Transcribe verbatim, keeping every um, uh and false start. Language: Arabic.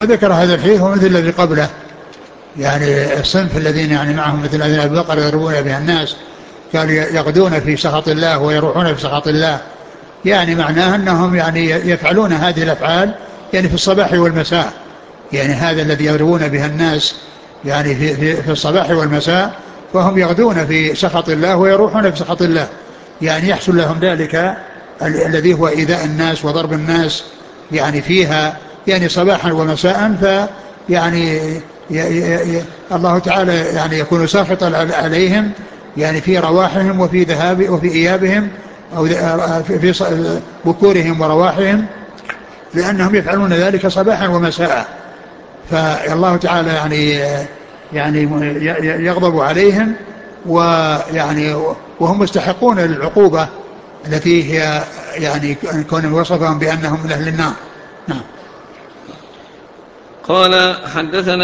ذكر هذا الحديث ومثل الذي قبله، يعني الصنف الذين يعني معهم مثل الذين أبي بكر يضربون بها الناس، قال يغدون في سخط الله ويروحون في سخط الله، يعني معناه أنهم يعني يفعلون هذه الأفعال يعني في الصباح والمساء، يعني هذا الذي يضربون بها الناس يعني في, في, في الصباح والمساء، فهم يغدون في سخط الله ويروحون في سخط الله، يعني يحصل لهم ذلك ال- الذي هو إيذاء الناس وضرب الناس يعني فيها يعني صباحا ومساء، ف يعني ي ي ي الله تعالى يعني يكون ساخطا عليهم يعني في رواحهم وفي ذهاب وفي إيابهم أو في في بكورهم ورواحهم، لأنهم يفعلون ذلك صباحا ومساء، فالله تعالى يعني يعني يغضب عليهم، ويعني وهم مستحقون العقوبة التي هي يعني كون وصفهم بأنهم من أهل النار. نعم. قال حدثنا